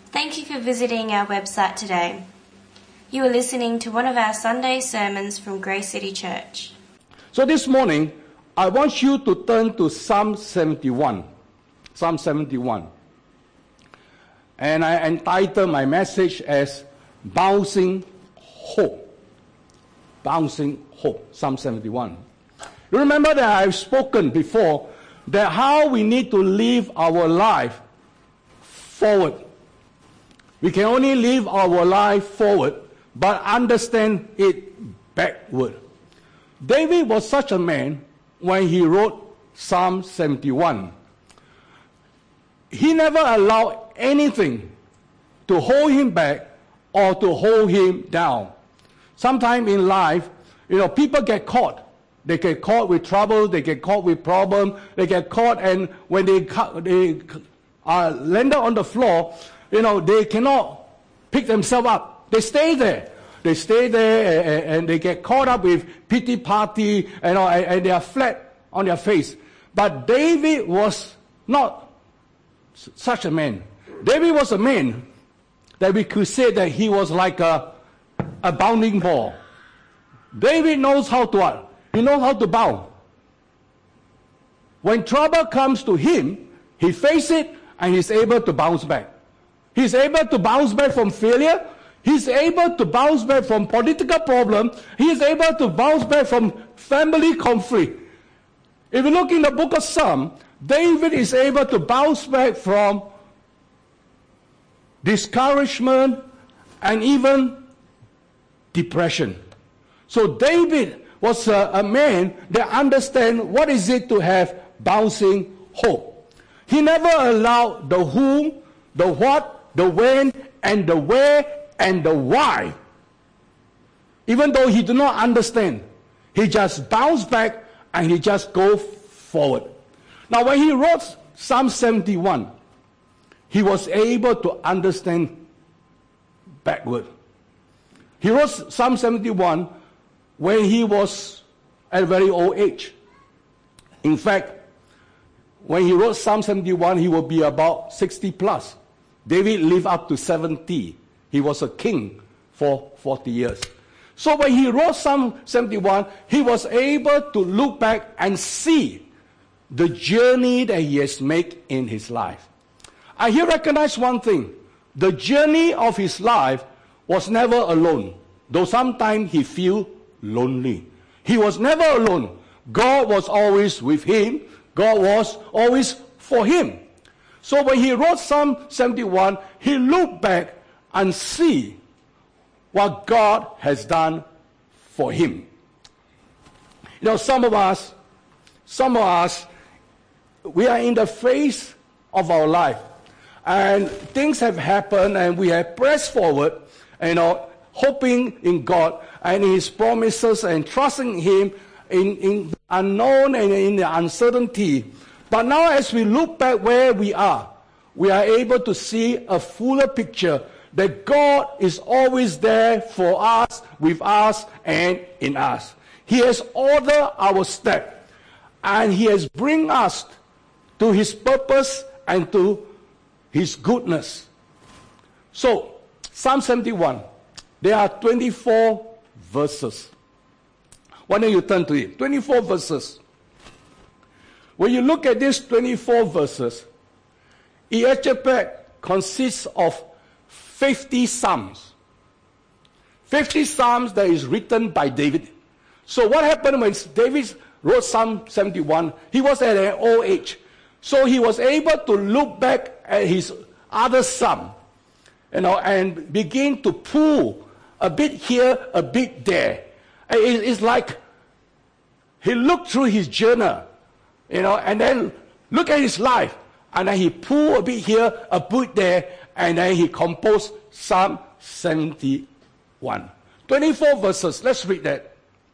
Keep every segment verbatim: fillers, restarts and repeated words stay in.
Thank you for visiting our website today. You are listening to one of our Sunday sermons from Grace City Church. So this morning, I want you to turn to Psalm seventy-one. Psalm seventy-one. And I entitled my message as Bouncing Hope. Bouncing Hope, Psalm seventy-one. You remember that I've spoken before that how we need to live our life forward. We can only live our life forward, but understand it backward. David was such a man when he wrote Psalm seventy-one. He never allowed anything to hold him back or to hold him down. Sometimes in life, you know, people get caught. They get caught with trouble, they get caught with problems, they get caught, and when they, they are landed on the floor, you know, they cannot pick themselves up. They stay there. They stay there and, and they get caught up with pity party, you know, and, and they are flat on their face. But David was not such a man. David was a man that we could say that he was like a, a bounding ball. David knows how to what? He knows how to bound. When trouble comes to him, he faces it and he's able to bounce back. He's able to bounce back from failure. He's able to bounce back from political problem. He's able to bounce back from family conflict. If you look in the book of Psalms, David is able to bounce back from discouragement and even depression. So David was a, a man that understands what is it to have bouncing hope. He never allowed the whom, the what, the when, and the where, and the why. Even though he did not understand, he just bounced back and he just go forward. Now when he wrote Psalm seventy-one, he was able to understand backward. He wrote Psalm seventy-one when he was at a very old age. In fact, when he wrote Psalm seventy-one, he would be about sixty plus. David lived up to seventy. He was a king for forty years. So when he wrote Psalm seventy-one, he was able to look back and see the journey that he has made in his life. And he recognized one thing. The journey of his life was never alone, though sometimes he feel lonely. He was never alone. God was always with him. God was always for him. So when he wrote Psalm seventy-one, he looked back and see what God has done for him. You know, some of us, some of us, we are in the phase of our life, and things have happened, and we have pressed forward, you know, hoping in God and His promises and trusting Him in, in the unknown and in the uncertainty. But now as we look back where we are, we are able to see a fuller picture that God is always there for us, with us, and in us. He has ordered our step, and He has bring us to His purpose and to His goodness. So, Psalm seventy-one, there are twenty-four verses. Why don't you turn to it? twenty-four verses. When you look at these twenty-four verses, it actually consists of fifty psalms. fifty psalms that is written by David. So what happened when David wrote Psalm seventy-one? He was at an old age. So he was able to look back at his other psalm, you know, and begin to pull a bit here, a bit there. It's like he looked through his journal, you know, and then look at his life, and then he pulled a bit here, a bit there, and then he composed Psalm seventy-one. twenty-four verses, let's read that.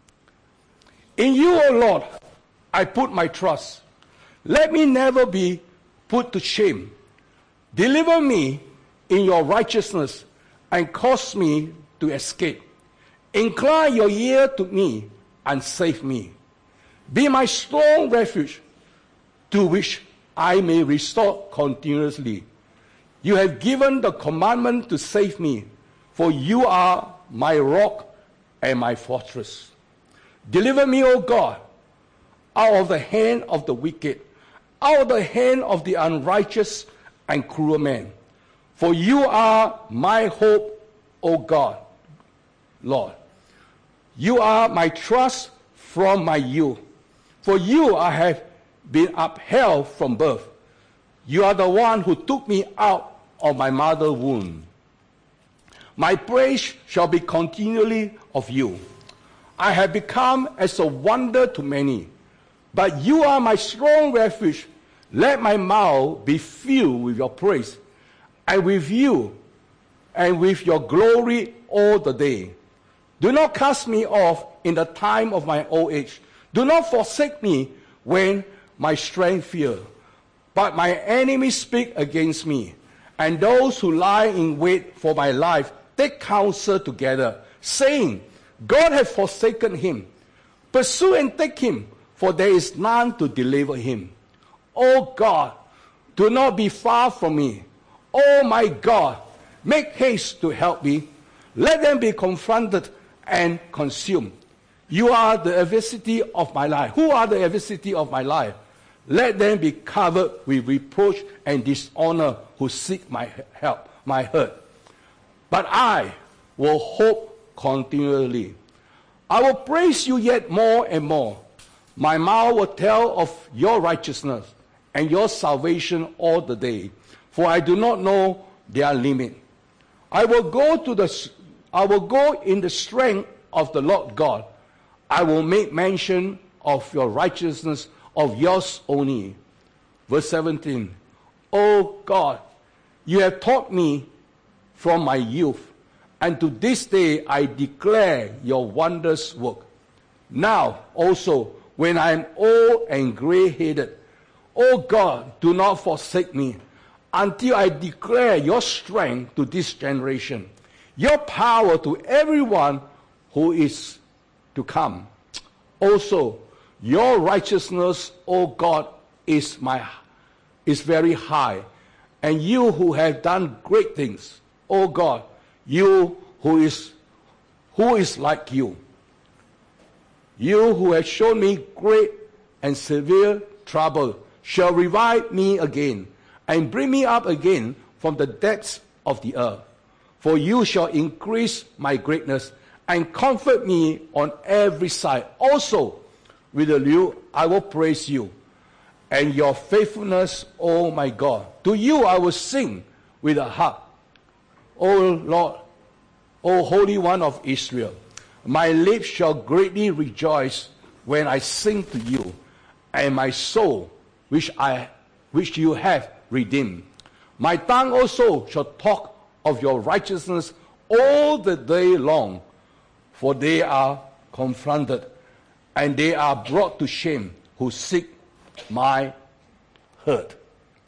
In you, O Lord, I put my trust. Let me never be put to shame. Deliver me in your righteousness and cause me to escape. Incline your ear to me and save me. Be my strong refuge to which I may restore continuously. You have given the commandment to save me, for you are my rock and my fortress. Deliver me, O God, out of the hand of the wicked, out of the hand of the unrighteous and cruel man. For you are my hope, O God, Lord. You are my trust from my youth. For you I have been upheld from birth. You are the one who took me out of my mother's womb. My praise shall be continually of you. I have become as a wonder to many, but you are my strong refuge. Let my mouth be filled with your praise, and with you, and with your glory all the day. Do not cast me off in the time of my old age. Do not forsake me when my strength fails. But my enemies speak against me, and those who lie in wait for my life take counsel together, saying, God has forsaken him. Pursue and take him, for there is none to deliver him. O God, do not be far from me. O my God, make haste to help me. Let them be confronted and consumed. You are the adversity of my life. Who are the adversity of my life? Let them be covered with reproach and dishonor who seek my help, my hurt. But I will hope continually. I will praise you yet more and more. My mouth will tell of your righteousness and your salvation all the day, for I do not know their limit. I will go to the I will go in the strength of the Lord God. I will make mention of your righteousness, of yours only. Verse seventeen. O God, you have taught me from my youth, and to this day I declare your wondrous work. Now also, when I am old and gray-headed, O God, do not forsake me until I declare your strength to this generation, your power to everyone who is to come. Also, your righteousness, O God, is my is very high, and you who have done great things, O God, you who is who is like you. You who have shown me great and severe trouble shall revive me again and bring me up again from the depths of the earth. For you shall increase my greatness and comfort me on every side. Also, with a lute I will praise you and your faithfulness, O my God. To you I will sing with a harp. O Lord, O Holy One of Israel, my lips shall greatly rejoice when I sing to you, and my soul, which I, which you have redeemed. My tongue also shall talk of your righteousness all the day long, for they are confronted, and they are brought to shame who seek my hurt.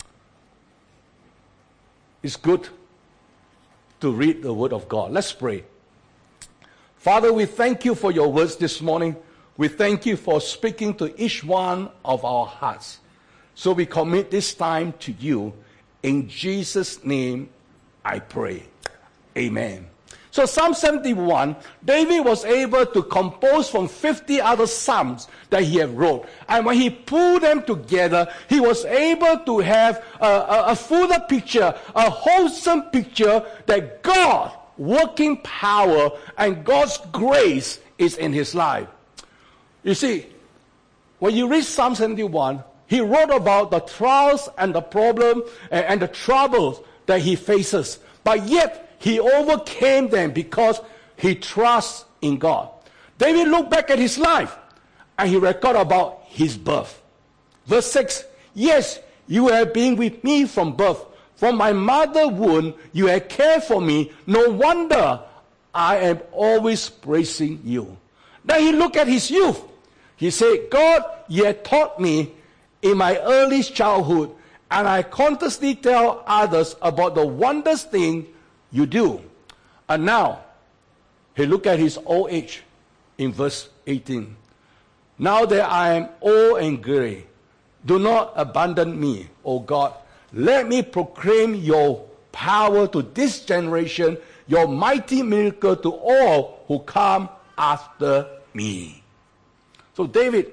It's good to read the word of God. Let's pray. Father, we thank you for your words this morning. We thank you for speaking to each one of our hearts. So we commit this time to you. In Jesus' name I pray. Amen. So Psalm seventy-one, David was able to compose from fifty other psalms that he had wrote. And when he pulled them together, he was able to have a, a, a fuller picture, a wholesome picture that God working power and God's grace is in his life. You see, when you read Psalm seventy-one, he wrote about the trials and the problem and, and the troubles that he faces. But yet, he overcame them because he trusts in God. David looked back at his life and he recorded about his birth. Verse six, yes, you have been with me from birth. From my mother's womb, you have cared for me. No wonder I am always praising you. Then he looked at his youth. He said, God, you have taught me in my earliest childhood, and I constantly tell others about the wondrous thing you do. And now, he looked at his old age in verse eighteen. Now that I am old and gray, do not abandon me, O God. Let me proclaim your power to this generation, your mighty miracle to all who come after me. So David,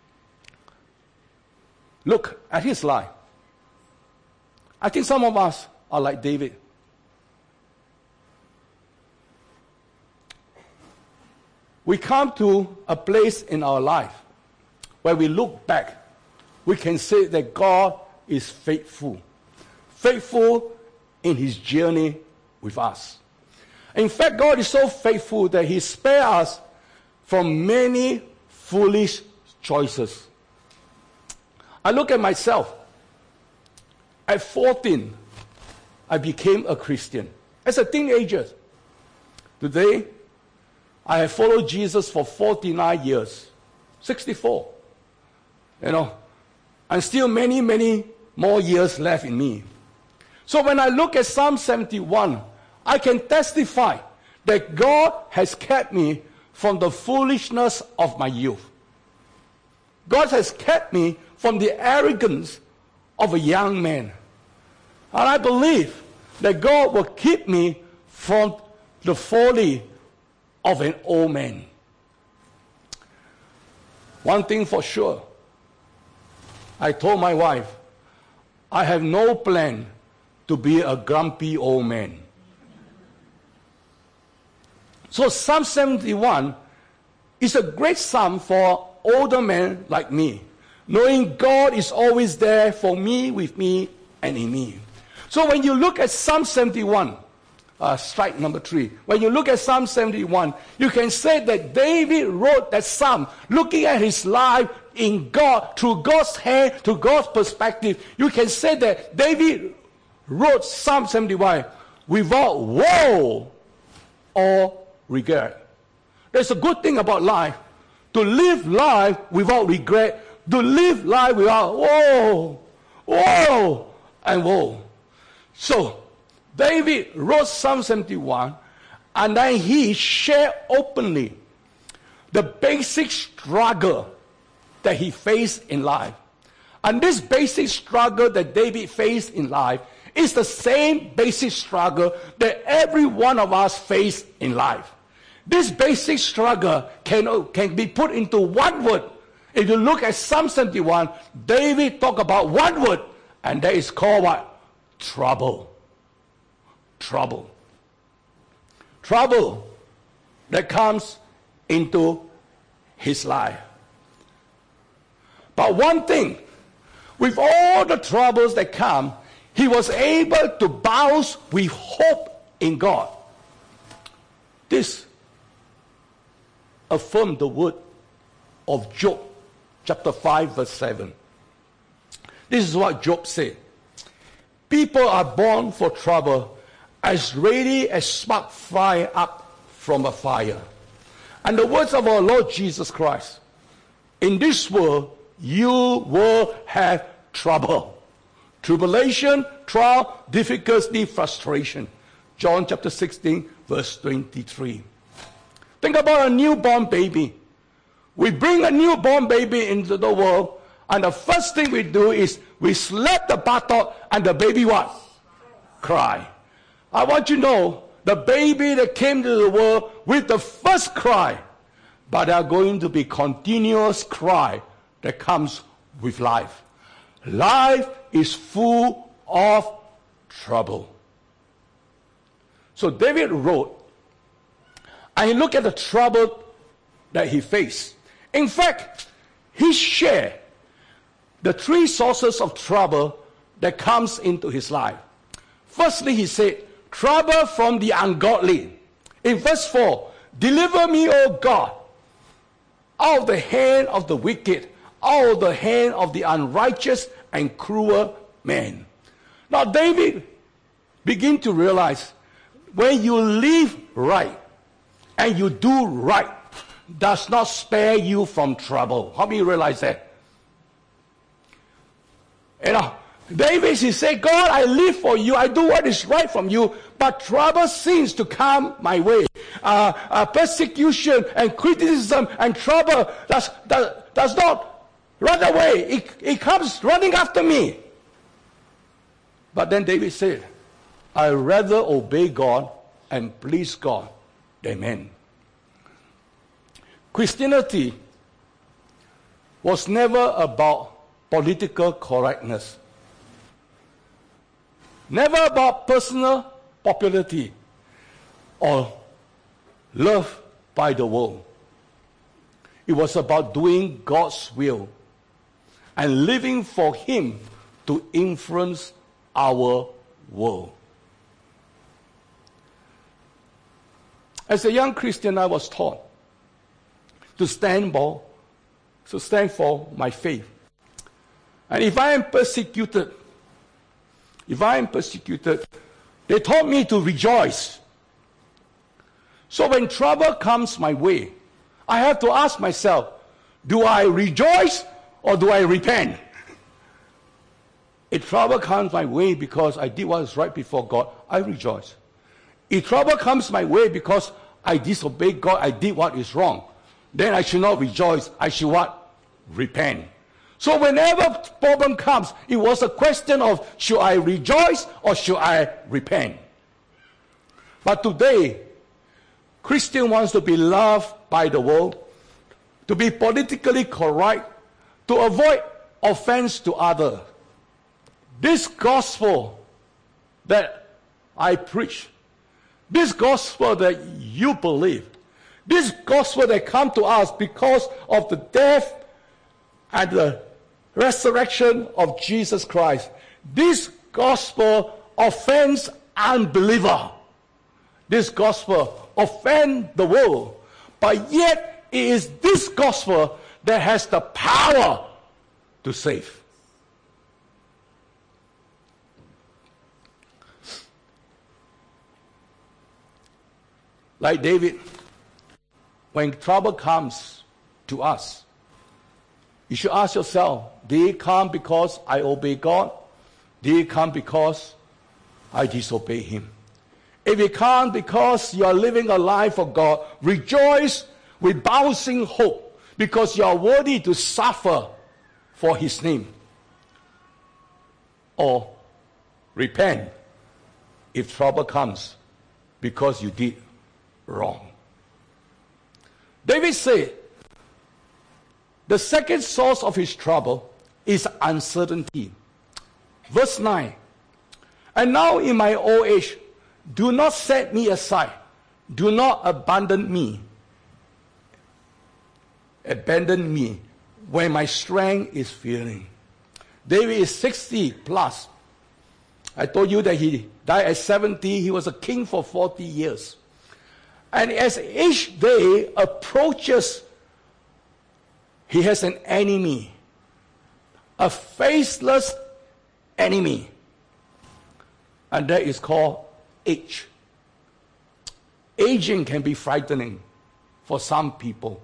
look at his life. I think some of us are like David. We come to a place in our life where we look back, we can say that God is faithful. Faithful in his journey with us. In fact, God is so faithful that he spared us from many foolish choices. I look at myself. At fourteen, I became a Christian. As a teenager. Today, I have followed Jesus for forty-nine years. sixty-four. You know, and still many, many more years left in me. So when I look at Psalm seventy-one, I can testify that God has kept me from the foolishness of my youth. God has kept me from the arrogance of a young man. And I believe that God will keep me from the folly of an old man. One thing for sure, I told my wife, I have no plan to be a grumpy old man. So Psalm seventy-one is a great psalm for older men like me, knowing God is always there for me, with me, and in me. So when you look at Psalm seventy-one, uh, strike number three, when you look at Psalm seventy-one, you can say that David wrote that psalm looking at his life in God, through God's hand, through God's perspective. You can say that David wrote Psalm seventy-one without woe or regret. There's a good thing about life. To live life without regret. To live life without woe, woe, and woe. So, David wrote Psalm seventy-one, and then he shared openly the basic struggle that he faced in life. And this basic struggle that David faced in life is the same basic struggle that every one of us face in life. This basic struggle can, can be put into one word. If you look at Psalm seventy-one, David talked about one word, and that is called what? Trouble. Trouble. Trouble that comes into his life. But one thing, with all the troubles that come, he was able to bounce with hope in God. This affirmed the word of Job, chapter five, verse seven. This is what Job said. People are born for trouble, as ready as spark fly up from a fire. And the words of our Lord Jesus Christ, in this world you will have trouble. Tribulation, trial, difficulty, frustration. John chapter sixteen, verse twenty-three. Think about a newborn baby. We bring a newborn baby into the world, and the first thing we do is we slap the buttock, and the baby what? Cry. I want you to know, the baby that came to the world with the first cry, but there are going to be continuous cry that comes with life. Life is full of trouble. So David wrote, and he looked at the trouble that he faced. In fact, he shared the three sources of trouble that comes into his life. Firstly, he said, trouble from the ungodly. In verse four, deliver me, O God, out of the hand of the wicked, out of the hand of the unrighteous and cruel man. Now David began to realize, when you live right and you do right, does not spare you from trouble. How many realize that? You know, David, he said, God, I live for you. I do what is right from you. But trouble seems to come my way. Uh, uh, persecution and criticism and trouble does, does, does not run away. It, it comes running after me. But then David said, I rather obey God and please God than men. Christianity was never about political correctness, never about personal popularity or love by the world. It was about doing God's will and living for Him to influence our world. As a young Christian, I was taught to stand for, to stand for my faith. And if I am persecuted, if I am persecuted, they taught me to rejoice. So when trouble comes my way, I have to ask myself, do I rejoice or do I repent? If trouble comes my way because I did what is right before God, I rejoice. If trouble comes my way because I disobeyed God, I did what is wrong, then I should not rejoice. I should what? Repent. So whenever problem comes, it was a question of should I rejoice or should I repent? But today, Christian wants to be loved by the world, to be politically correct, to avoid offense to others. This gospel that I preach, this gospel that you believe, this gospel that come to us because of the death and the resurrection of Jesus Christ, this gospel offends unbeliever. This gospel offends the world. But yet it is this gospel that has the power to save. Like David, when trouble comes to us, you should ask yourself, did it come because I obey God? Did it come because I disobey Him? If it comes because you are living a life for God, rejoice with bouncing hope because you are worthy to suffer for His name. Or repent if trouble comes because you did wrong. David said, the second source of his trouble is uncertainty. Verse nine, and now in my old age, do not set me aside. Do not abandon me. Abandon me when my strength is failing. David is sixty plus. I told you that he died at seventy. He was a king for forty years. And as each day approaches, he has an enemy, a faceless enemy. And that is called age. Aging can be frightening for some people.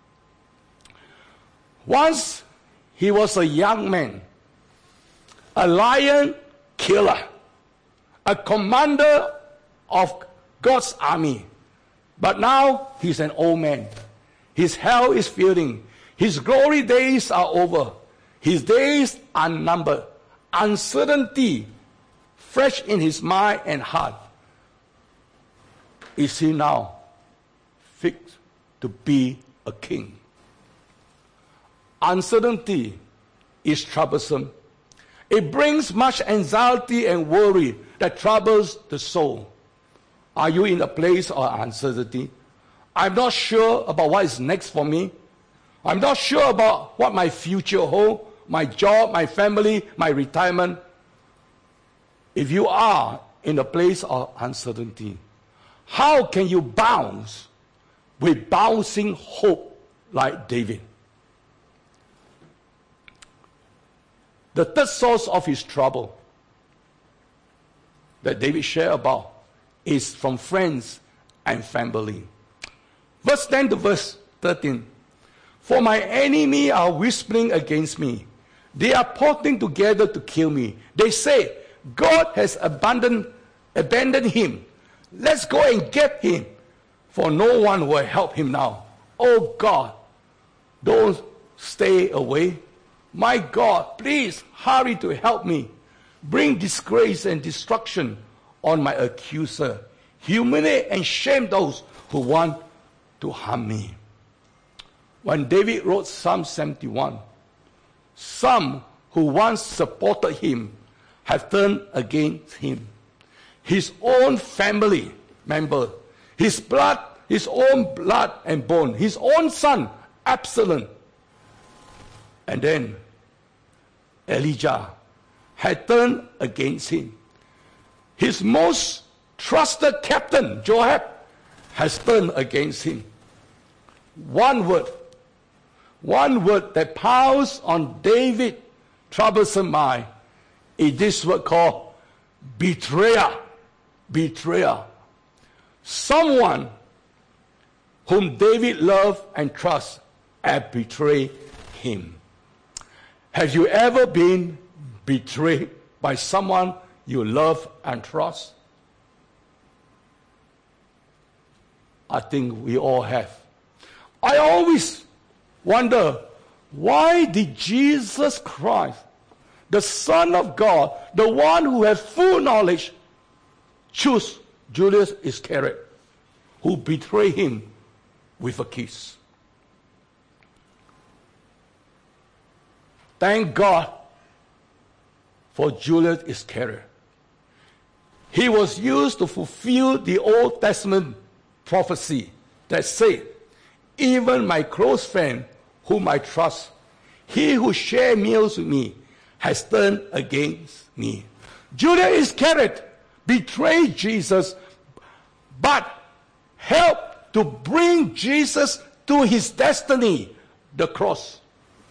Once he was a young man, a lion killer, a commander of God's army. But now he's an old man. His health is failing. His glory days are over. His days are numbered. Uncertainty fresh in his mind and heart. Is he now fit to be a king? Uncertainty is troublesome. It brings much anxiety and worry that troubles the soul. Are you in a place of uncertainty? I'm not sure about what is next for me. I'm not sure about what my future holds, my job, my family, my retirement. If you are in a place of uncertainty, how can you bounce with bouncing hope like David? The third source of his trouble that David shared about is from friends and family. Verse ten to verse thirteen. For my enemy are whispering against me. They are plotting together to kill me. They say, God has abandoned, abandoned him. Let's go and get him, for no one will help him now. Oh God, don't stay away. My God, please hurry to help me. Bring disgrace and destruction on my accuser, humiliate and shame those who want to harm me. When David wrote Psalm seventy-one, some who once supported him have turned against him. His own family member, his blood, his own blood and bone, his own son, Absalom. And then Elijah had turned against him. His most trusted captain, Joab, has turned against him. One word, one word that piles on David's troublesome mind is this word called betrayer. Betrayer. Someone whom David loved and trusts and betrayed him. Have you ever been betrayed by someone you love and trust? I think we all have. I always wonder, why did Jesus Christ, the Son of God, the one who has full knowledge, choose Judas Iscariot, who betrayed him with a kiss? Thank God for Judas Iscariot. He was used to fulfill the Old Testament prophecy that said, even my close friend, whom I trust, he who shared meals with me, has turned against me. Judas Iscariot betrayed Jesus, but helped to bring Jesus to his destiny, the cross.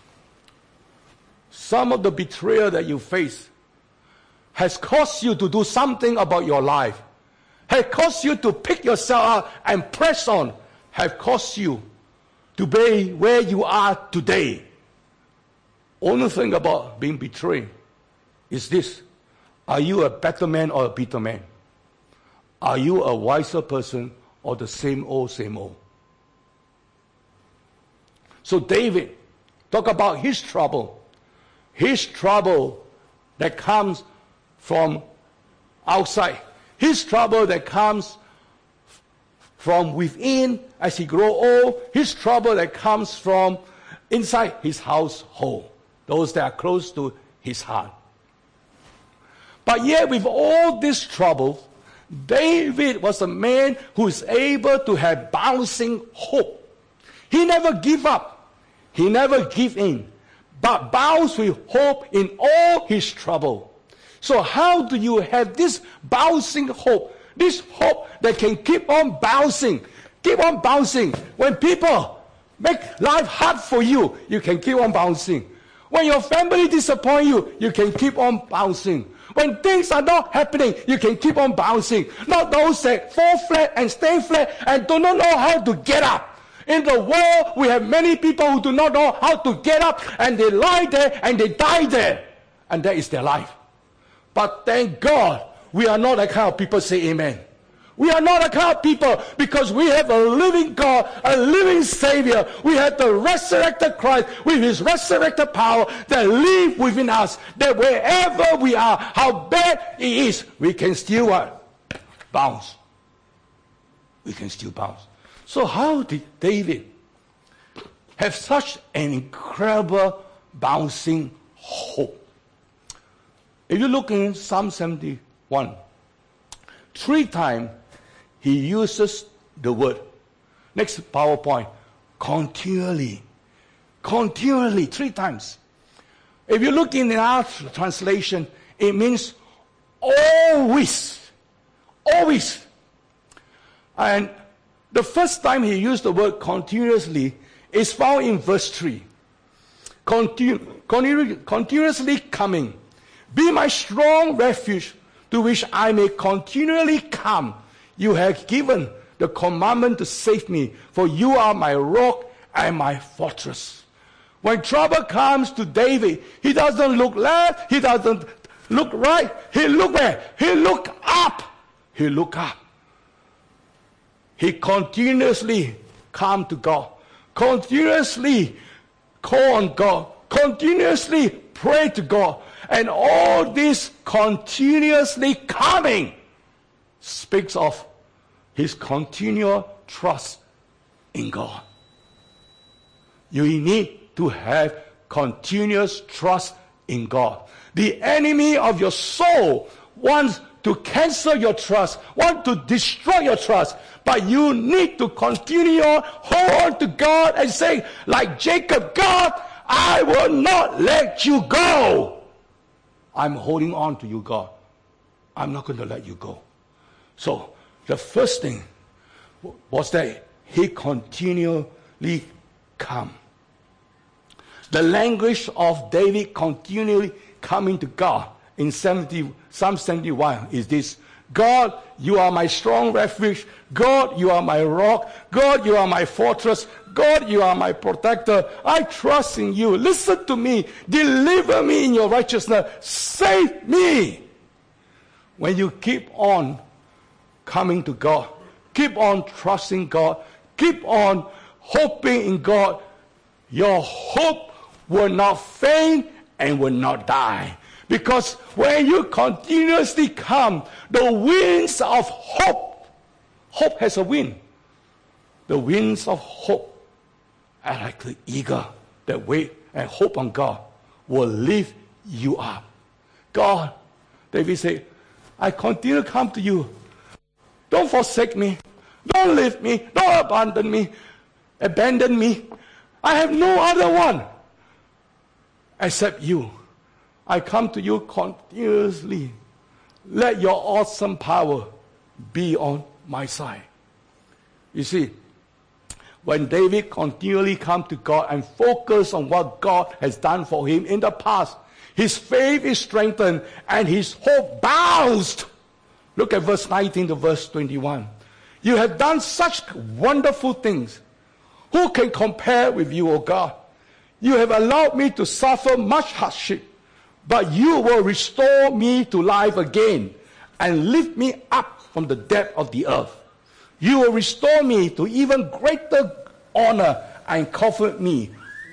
Some of the betrayal that you face has caused you to do something about your life, has caused you to pick yourself up and press on, have caused you to be where you are today. Only thing about being betrayed is this: are you a better man or a bitter man? Are you a wiser person or the same old, same old? So David, talk about his trouble. His trouble that comes from outside. His trouble that comes from within as he grows old. His trouble that comes from inside his household. Those that are close to his heart. But yet with all this trouble, David was a man who is able to have bouncing hope. He never give up. He never give in. But bounce with hope in all his trouble. So how do you have this bouncing hope? This hope that can keep on bouncing. Keep on bouncing. When people make life hard for you, you can keep on bouncing. When your family disappoint you, you can keep on bouncing. When things are not happening, you can keep on bouncing. Not those that fall flat and stay flat and do not know how to get up. In the world, we have many people who do not know how to get up, and they lie there and they die there. And that is their life. But thank God, we are not that kind of people. Say amen. We are not that kind of people because we have a living God, a living Savior. We have the resurrected Christ with his resurrected power that lives within us. That wherever we are, how bad it is, we can still what? Bounce. We can still bounce. So how did David have such an incredible bouncing hope? If you look in Psalm seventy-one, three times he uses the word. Next PowerPoint, continually. Continually, three times. If you look in our translation, it means always. Always. And the first time he used the word continuously is found in verse three. Continu- continu- continuously coming. Be my strong refuge to which I may continually come. You have given the commandment to save me, for you are my rock and my fortress. When trouble comes to David, he doesn't look left, he doesn't look right, he look where? He look up. He look up. He continuously come to God, continuously call on God, continuously pray to God, and all this continuously coming speaks of his continual trust in God. You need to have continuous trust in God. The enemy of your soul wants to cancel your trust, wants to destroy your trust, but you need to continue hold on to God and say, like Jacob, God, I will not let you go. I'm holding on to you, God. I'm not going to let you go. So the first thing was that he continually come. The language of David continually coming to God in seventy, Psalm seventy-one is this: God, you are my strong refuge. God, you are my rock. God, you are my fortress. God, you are my protector. I trust in you. Listen to me. Deliver me in your righteousness. Save me. When you keep on coming to God, keep on trusting God, keep on hoping in God, your hope will not faint and will not die. Because when you continuously come, the winds of hope, hope has a wind. The winds of hope are like the eagle that wait and hope on God will lift you up. God, David said, I continue to come to you. Don't forsake me. Don't leave me. Don't abandon me. Abandon me. I have no other one except you. I come to you continuously. Let your awesome power be on my side. You see, when David continually come to God and focus on what God has done for him in the past, his faith is strengthened and his hope bounced. Look at verse nineteen to verse twenty-one. You have done such wonderful things. Who can compare with you, O God? You have allowed me to suffer much hardship, but you will restore me to life again and lift me up from the depth of the earth. You will restore me to even greater honor and comfort me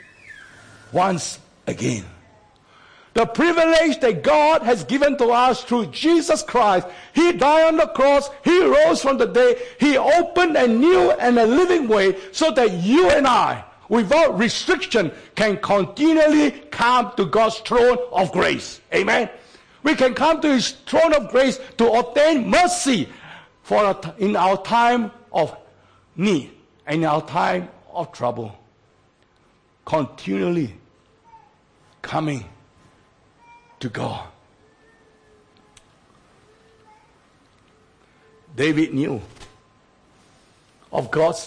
once again. The privilege that God has given to us through Jesus Christ. He died on the cross. He rose from the dead. He opened a new and a living way so that you and I, without restriction, can continually come to God's throne of grace. Amen. We can come to his throne of grace to obtain mercy for in our time of need and in our time of trouble. Continually coming to God. David knew of God's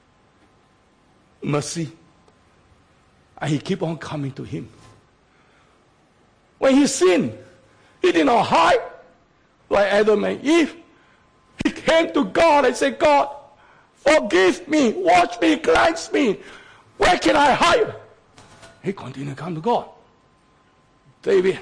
mercy, and he kept on coming to him. When he sinned, he did not hide like Adam and Eve. He came to God and said, God, forgive me, wash me, cleanse me. Where can I hide? He continued to come to God. David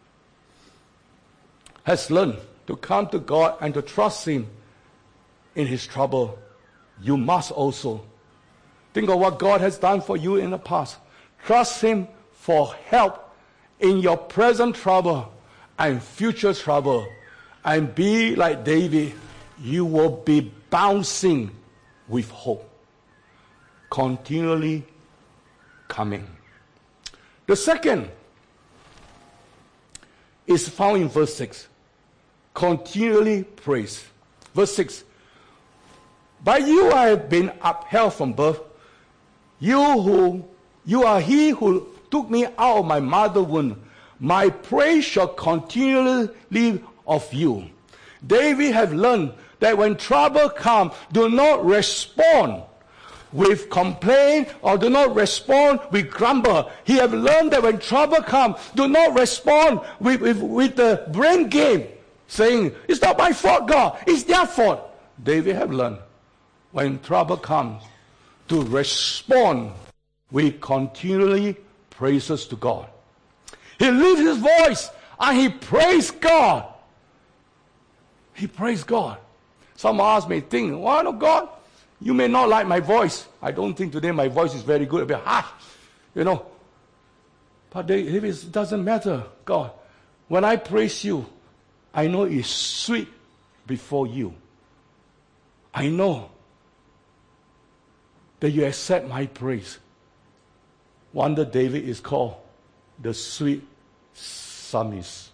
has learned to come to God and to trust him in his trouble. You must also think of what God has done for you in the past. Trust him for help in your present trouble and future trouble. And be like David, you will be bouncing with hope. Continually coming. The second is found in verse six. Continually praise. Verse six. By you I have been upheld from birth. You who you are he who took me out of my mother's womb. My praise shall continually live of you. David have learned that when trouble comes, do not respond with complaint or do not respond with grumble. He have learned that when trouble comes, do not respond with, with, with the brain game, saying, it's not my fault, God, it's their fault. David have learned when trouble comes to respond with continually praises to God. He lifts his voice and he praised God. He praised God. Some of us may think, why not God? You may not like my voice. I don't think today my voice is very good, a bit harsh, you know. But it doesn't matter, God. When I praise you, I know it's sweet before you. I know that you accept my praise. Wonder David is called the sweet psalmist.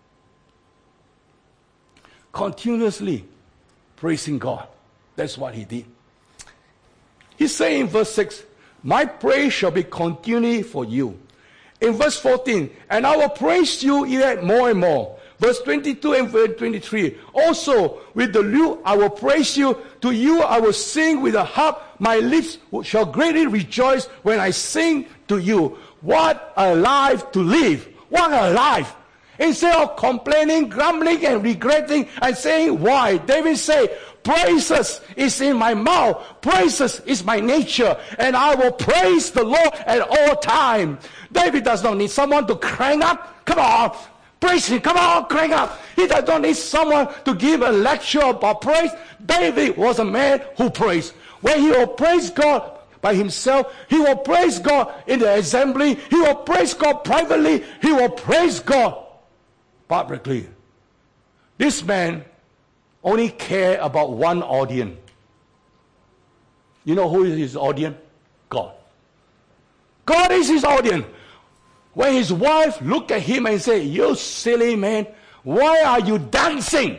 Continuously praising God. That's what he did. He said in verse six, my praise shall be continually for you. In verse fourteen, and I will praise you yet more and more. Verse twenty-two and verse twenty-three, also with the lute I will praise you. To you I will sing with the harp. My lips shall greatly rejoice when I sing to you. What a life to live. What a life. Instead of complaining, grumbling, and regretting, and saying why, David said, praises is in my mouth. Praises is my nature. And I will praise the Lord at all times. David does not need someone to crank up. Come on. Praise him. Come on, crank up. He does not need someone to give a lecture about praise. David was a man who praised. When he will praise God by himself, he will praise God in the assembly. He will praise God privately. He will praise God publicly. This man only cared about one audience. You know who is his audience? God. God is his audience. When his wife looked at him and said, you silly man, why are you dancing?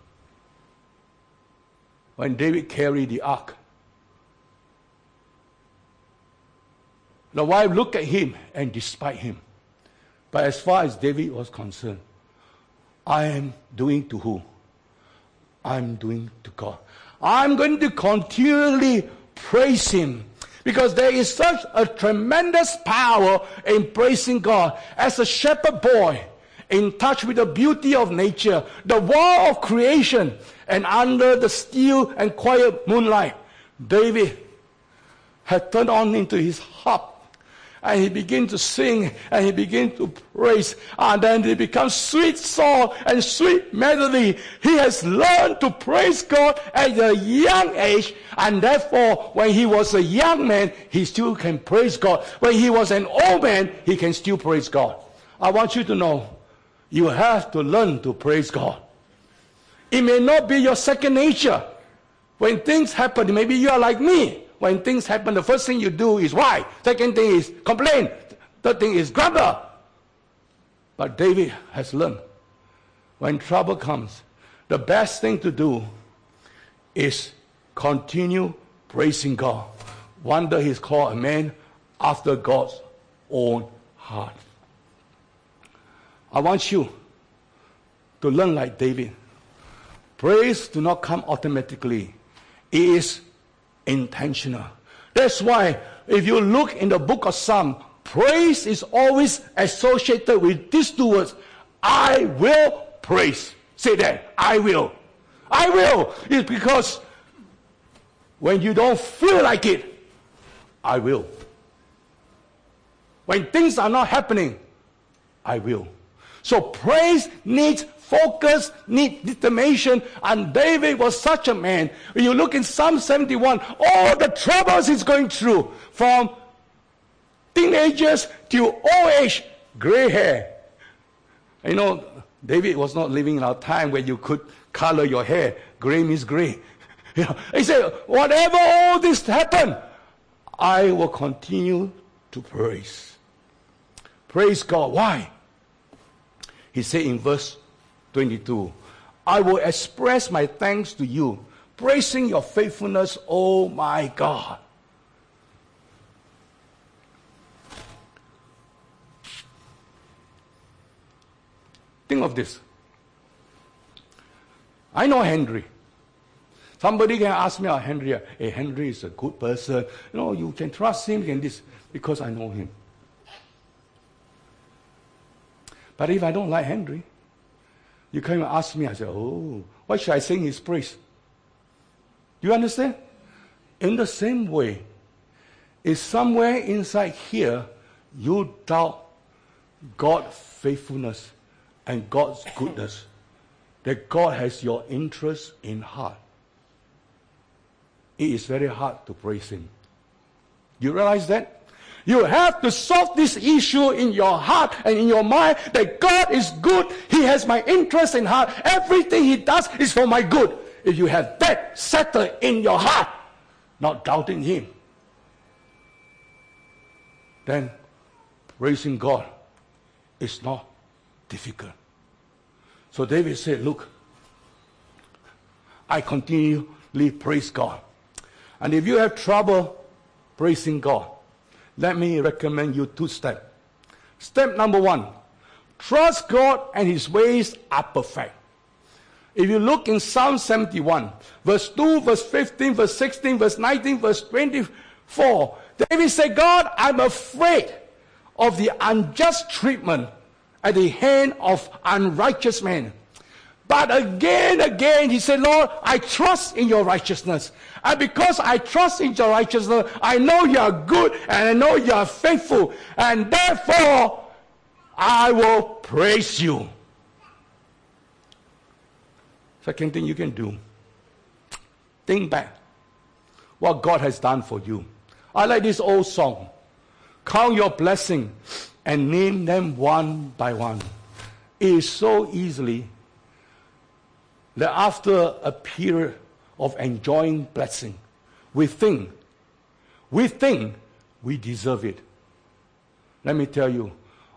When David carried the ark, the wife looked at him and despised him. But as far as David was concerned, I am doing to who? I'm doing to God. I'm going to continually praise him, because there is such a tremendous power in praising God. As a shepherd boy, in touch with the beauty of nature, the wall of creation, and under the still and quiet moonlight, David had turned on into his harp. And he began to sing, and he began to praise. And then it becomes sweet song and sweet melody. He has learned to praise God at a young age. And therefore, when he was a young man, he still can praise God. When he was an old man, he can still praise God. I want you to know, you have to learn to praise God. It may not be your second nature. When things happen, maybe you are like me. When things happen, the first thing you do is why? Second thing is complain. Third thing is grumble. But David has learned, when trouble comes, the best thing to do is continue praising God. Wonder he's called a man after God's own heart. I want you to learn like David. Praise do not come automatically. It is intentional. That's why if you look in the book of Psalms, praise is always associated with these two words. I will praise. Say that. I will. I will. It's because when you don't feel like it, I will. When things are not happening, I will. So praise needs focus, needs determination, and David was such a man. When you look in Psalm seventy-one, all the troubles he's going through, from teenagers to old age, gray hair. You know, David was not living in our time where you could color your hair. Gray means gray. You know, he said, whatever all this happened, I will continue to praise. Praise God. Why? He said in verse twenty-two, I will express my thanks to you, praising your faithfulness, oh my God. Think of this. I know Henry. Somebody can ask me, oh, Henry, hey, Henry is a good person. You know, you can trust him and this, because I know him. But if I don't like Henry, you come and ask me, I say, oh, why should I sing his praise? Do you understand? In the same way, if somewhere inside here you doubt God's faithfulness and God's goodness, that God has your interest in heart, it is very hard to praise him. You realize that? You have to solve this issue in your heart and in your mind that God is good. He has my interest in heart. Everything He does is for my good. If you have that settled in your heart, not doubting Him, then praising God is not difficult. So David said, look, I continually praise God. And if you have trouble praising God, let me recommend you two steps. Step number one, trust God and His ways are perfect. If you look in Psalm seventy-one, verse two, verse fifteen, verse sixteen, verse nineteen, verse twenty-four, David said, God, I'm afraid of the unjust treatment at the hand of unrighteous men. But again, again, he said, Lord, I trust in your righteousness. And because I trust in your righteousness, I know you are good and I know you are faithful. And therefore, I will praise you. Second thing you can do, think back what God has done for you. I like this old song. Count your blessing and name them one by one. It is so easily that after a period of enjoying blessing, we think, we think we deserve it. Let me tell you,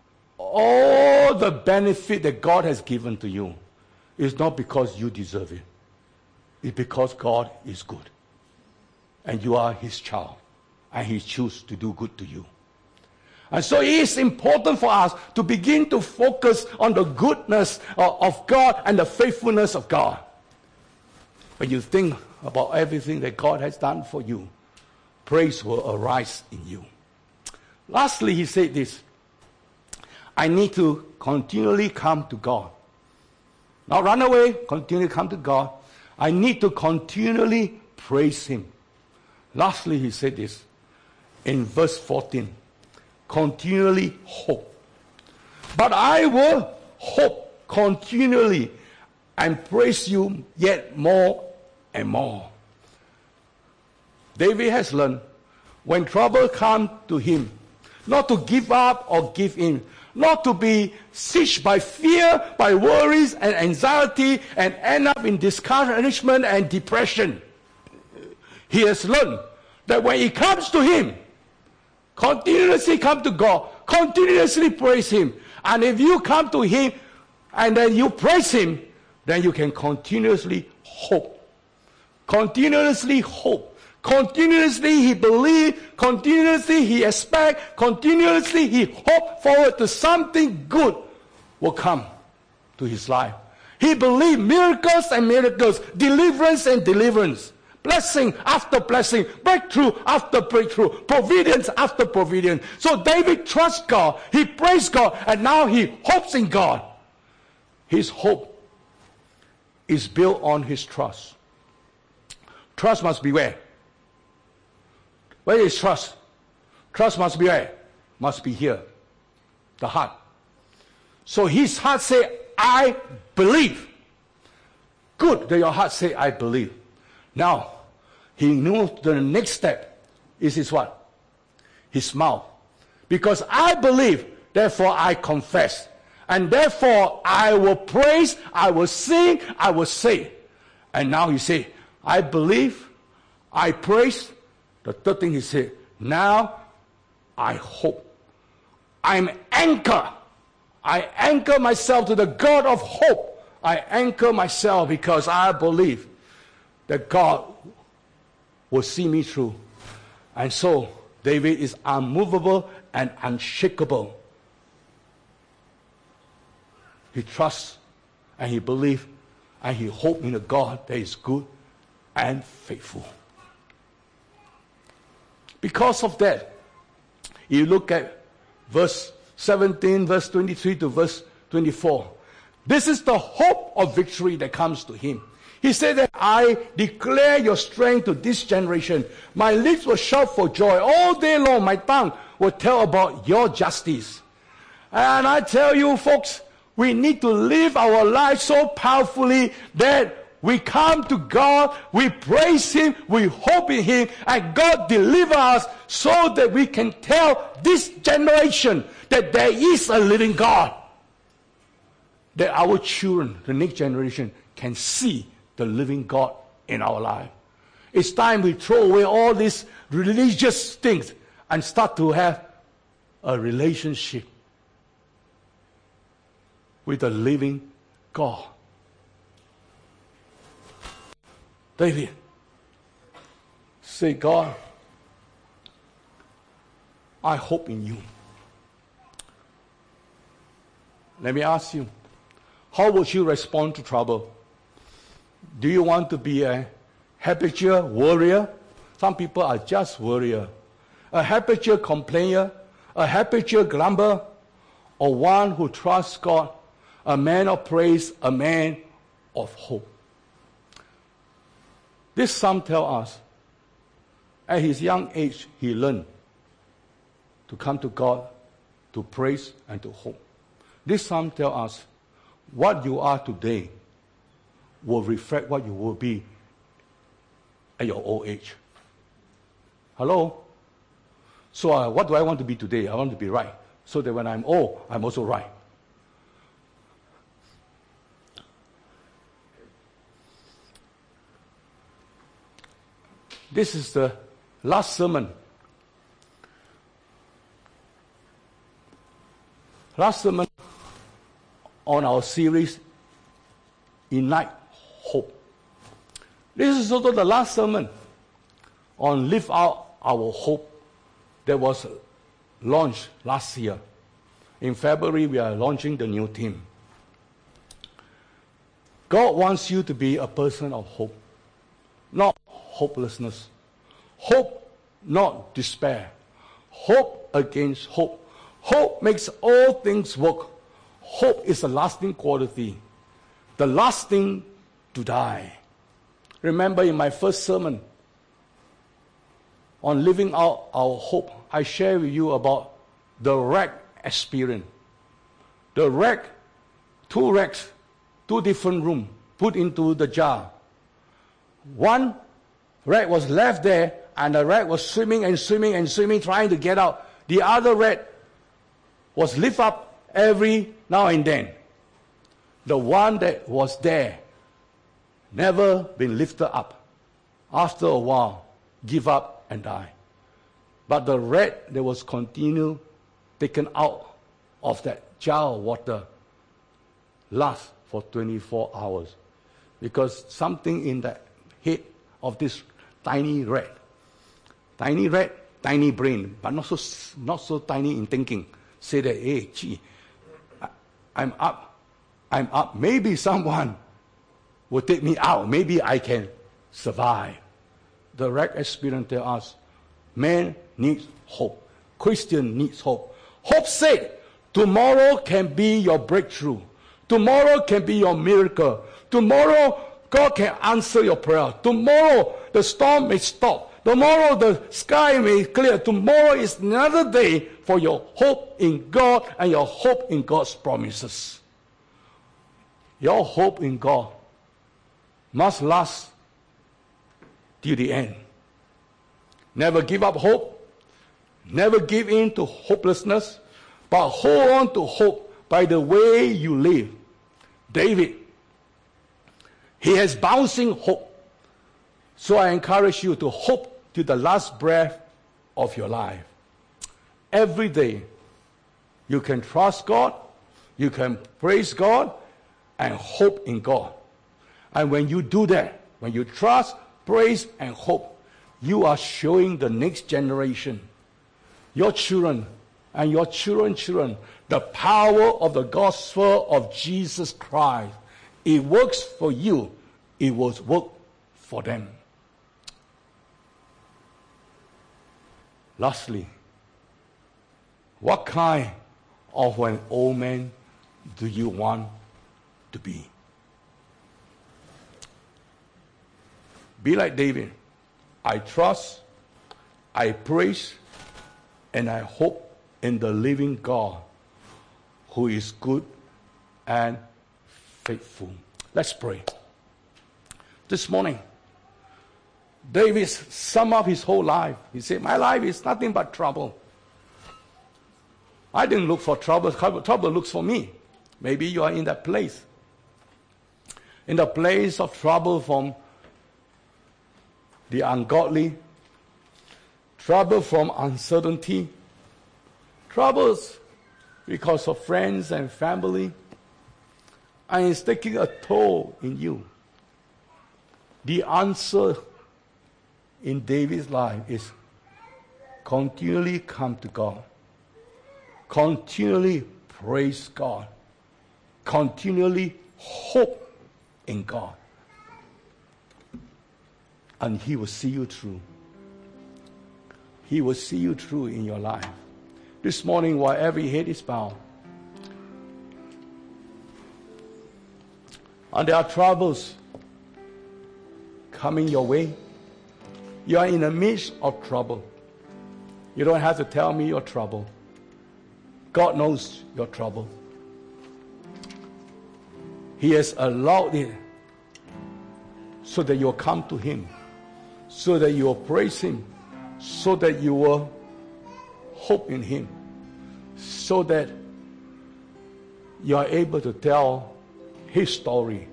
all the benefit that God has given to you is not because you deserve it. It's because God is good. And you are His child. And He chooses to do good to you. And so it is important for us to begin to focus on the goodness of God and the faithfulness of God. When you think about everything that God has done for you, praise will arise in you. Lastly, he said this, I need to continually come to God. Not run away, continually come to God. I need to continually praise Him. Lastly, he said this in verse fourteen. Continually hope. But I will hope continually and praise you yet more and more. David has learned when trouble comes to him, not to give up or give in, not to be sieged by fear, by worries and anxiety, and end up in discouragement and depression. He has learned that when it comes to him, continuously come to God, continuously praise Him. And if you come to Him and then you praise Him, then you can continuously hope. Continuously hope. Continuously he believes, continuously he expects, continuously he hopes forward to something good will come to his life. He believes miracles and miracles, deliverance and deliverance. Blessing after blessing, breakthrough after breakthrough, providence after providence. So David trusts God, he prays God, and now he hopes in God. His hope is built on his trust. Trust must be where? Where is trust? Trust must be where? Must be here. The heart. So his heart say, I believe. Good that your heart say, I believe. Now, he knew the next step is his what? His mouth. Because I believe, therefore I confess. And therefore I will praise, I will sing, I will say. And now he say, I believe, I praise. The third thing he said, now I hope. I'm anchored. I anchor myself to the God of hope. I anchor myself because I believe that God will see me through. And so David is unmovable and unshakable. He trusts and he believes and he hopes in a God that is good and faithful. Because of that, you look at verse seventeen, verse twenty-three to verse twenty-four. This is the hope of victory that comes to him. He said that I declare your strength to this generation. My lips will shout for joy. All day long my tongue will tell about your justice. And I tell you folks, we need to live our lives so powerfully that We come to God, we praise Him, we hope in Him, and God deliver us so that we can tell this generation that there is a living God. That our children, the next generation, can see the living God in our life. It's time we throw away all these religious things and start to have a relationship with the living God. David, say, God, I hope in you. Let me ask you, how would you respond to trouble? Do you want to be a habitual worrier? Some people are just worrier. A habitual complainer, a habitual grumbler, or one who trusts God, a man of praise, a man of hope. This psalm tells us, at his young age, he learned to come to God, to praise and to hope. This psalm tells us, what you are today will reflect what you will be at your old age. Hello? So uh, what do I want to be today? I want to be right. So that when I'm old, I'm also right. This is the last sermon. Last sermon on our series, Ignite Hope. This is also the last sermon on Live Out Our Hope that was launched last year. In February, we are launching the new theme. God wants you to be a person of hope, not hopelessness. Hope, not despair. Hope against hope. Hope makes all things work. Hope is a lasting quality. The last thing to die. Remember in my first sermon on living out our hope, I shared with you about the rack experience. The rack, two racks, two different rooms, put into the jar. One rat was left there, and the rat was swimming and swimming and swimming, trying to get out. The other rat was lifted up every now and then. The one that was there, never been lifted up. After a while, give up and die. But the rat that was continued, taken out of that jar of water, lasts for twenty-four hours. Because something in the head of this tiny rat, tiny rat, tiny brain, but not so, not so tiny in thinking, say that, hey, gee, I'm up, I'm up. Maybe someone will take me out. Maybe I can survive. The rat experience tells us, man needs hope. Christian needs hope. Hope said, tomorrow can be your breakthrough. Tomorrow can be your miracle. Tomorrow, God can answer your prayer. Tomorrow, the storm may stop. Tomorrow, the sky may clear. Tomorrow is another day for your hope in God and your hope in God's promises. Your hope in God must last till the end. Never give up hope. Never give in to hopelessness, but hold on to hope by the way you live. David, he has bouncing hope. So I encourage you to hope to the last breath of your life. Every day, you can trust God, you can praise God, and hope in God. And when you do that, when you trust, praise, and hope, you are showing the next generation, your children and your children's children, the power of the gospel of Jesus Christ. It works for you. It will work for them. Lastly, what kind of an old man do you want to be? Be like David. I trust, I praise, and I hope in the living God who is good and faithful. Let's pray. this morning. David summed up his whole life. He said, my life is nothing but trouble. I didn't look for trouble. Trouble looks for me. Maybe you are in that place. In the place of trouble from the ungodly, trouble from uncertainty, troubles because of friends and family, and it's taking a toll in you. The answer in David's life is continually come to God. Continually praise God. Continually hope in God. And He will see you through. He will see you through in your life. This morning, while every head is bowed, and there are troubles coming your way, you are in the midst of trouble. You don't have to tell me your trouble. God knows your trouble. He has allowed it so that you'll come to Him, so that you will praise Him, so that you will hope in Him, so that you are able to tell His story.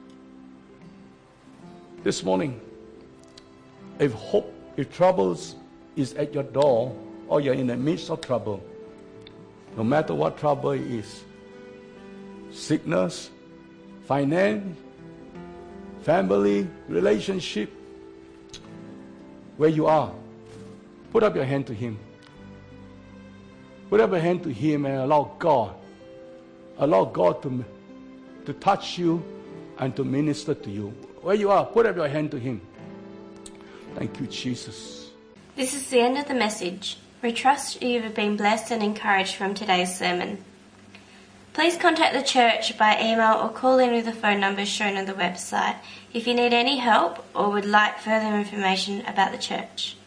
This morning, if hope, if troubles is at your door, or you're in the midst of trouble, no matter what trouble it is, sickness, finance, family, relationship, where you are, put up your hand to Him. Put up your hand to Him and allow God, allow God to, to touch you and to minister to you. Where you are, put up your hand to Him. Thank you, Jesus. This is the end of the message. We trust you have been blessed and encouraged from today's sermon. Please contact the church by email or call in with the phone numbers shown on the website if you need any help or would like further information about the church.